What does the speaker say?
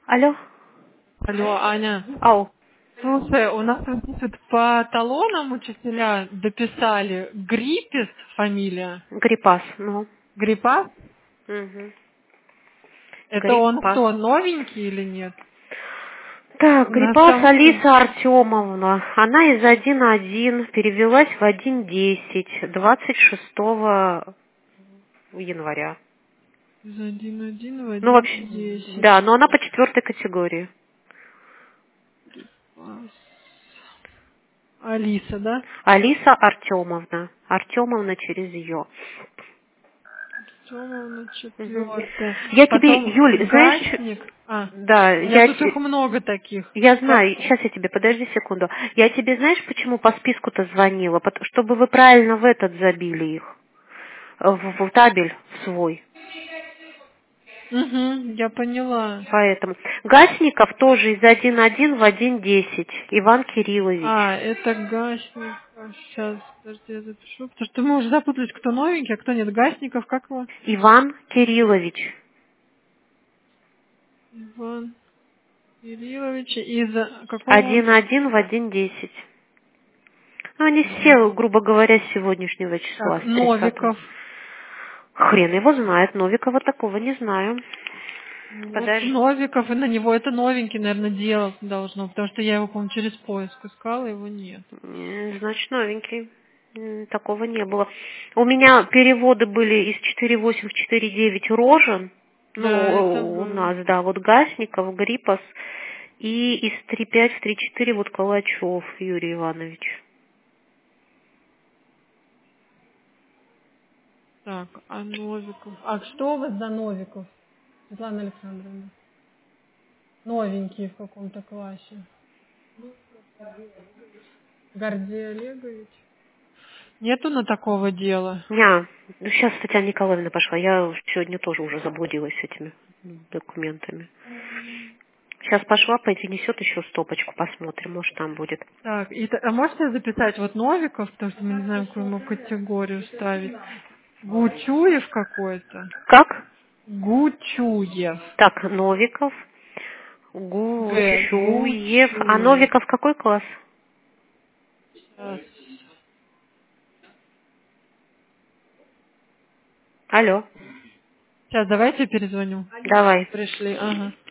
Алло. Алло, Аня. Ау. Слушай, у нас вот здесь вот по талонам учителя дописали Гриппис фамилия. Гриппас. Ну. Гриппас? Угу. Это он Гриппас. кто, новенький или нет? Так, У нас Гриппас там... Алиса Артемовна. Она из 1.1 перевелась в 1.10 26 января. Из 1.1 в Ну, вообще, 1.10. да, но она по 4 категории. Алиса, да? Алиса Артемовна. Артемовна через ее. Тёмовна, Угу. четвертая. Я тебе, Потом Юль, знаешь, Гасник. А, да, у меня тут их много таких. я Как? знаю, сейчас я тебе, подожди секунду. Я тебе, знаешь, почему по списку-то звонила? Чтобы вы правильно в этот забили их, в табель в свой. Угу, я поняла. Поэтому. Гасников тоже из 1.1 в 1.10. Иван Кириллович. А, это Гасник. Сейчас, подожди, я запишу. Потому что мы уже запутались, кто новенький, а кто нет. Гасников, как его? Иван Кириллович. Иван Кириллович. Из какого он? 1.1 в 1.10. Ну, они все, Мгм. грубо говоря, с сегодняшнего числа, Так, с 30-го. Новиков. Хрен его знает, Новикова такого не знаю. Вот Подожди. Новиков, и на него это новенький, наверное, делать должно, потому что я его, по-моему, через поиск искала, его нет. Значит, новенький. Такого не было. У меня переводы были из 4.8 в 4.9 Рожен. Да, это Ну, у было. нас, да, вот Гасников, Гриппас. И из 3.5 в 3.4 вот Калачев Юрий Иванович. Так, а Новиков? А что у вас за Новиков, Светлана Александровна? Новенький в каком-то классе. Гордей Олегович? Нету на такого дела. Сейчас Татьяна Николаевна пошла. Я сегодня тоже уже заблудилась с этими документами. Сейчас пошла, принесет еще стопочку, посмотрим, может там будет. Так, а можете записать вот Новиков, потому что мы не знаем, какую ему категорию ставить. Гучуев какой-то. Как? Гучуев. Так, Новиков, Г. Гучуев. А Гучуев. Новиков какой класс? Сейчас. Алло, Сейчас, давайте я перезвоню. давай. Пришли, ага.